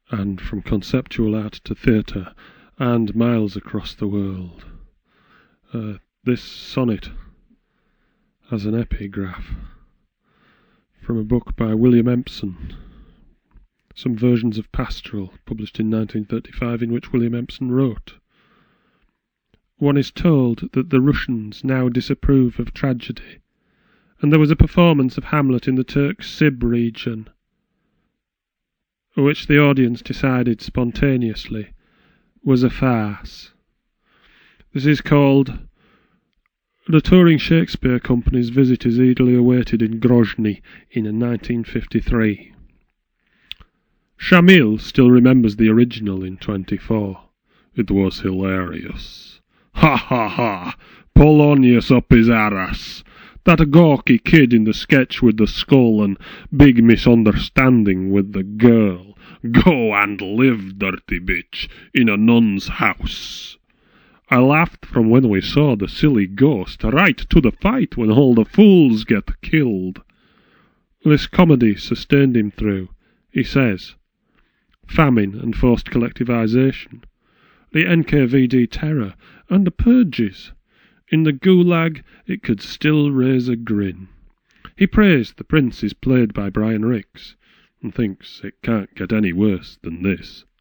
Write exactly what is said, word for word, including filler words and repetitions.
and from conceptual art to theatre, and miles across the world. Uh, this sonnet has an epigraph from a book by William Empson, some versions of Pastoral, published in nineteen thirty-five, in which William Empson wrote, "One is told that the Russians now disapprove of tragedy, and there was a performance of Hamlet in the Turk-Sib region, which the audience decided spontaneously was a farce. This is called The Touring Shakespeare Company's visit is eagerly awaited in Grozny in nineteen fifty-three. Shamil still remembers the original in twenty-four. It was hilarious. Ha ha ha! Polonius up his arse! That gawky kid in the sketch with the skull and big misunderstanding with the girl. Go and live, dirty bitch, in a nun's house. I laughed from when we saw the silly ghost, right to the fight when all the fools get killed. This comedy sustained him through, he says, famine and forced collectivization, the N K V D terror, and the purges. In the gulag it could still raise a grin. He praised the prince is played by Brian Rix, and thinks it can't get any worse than this.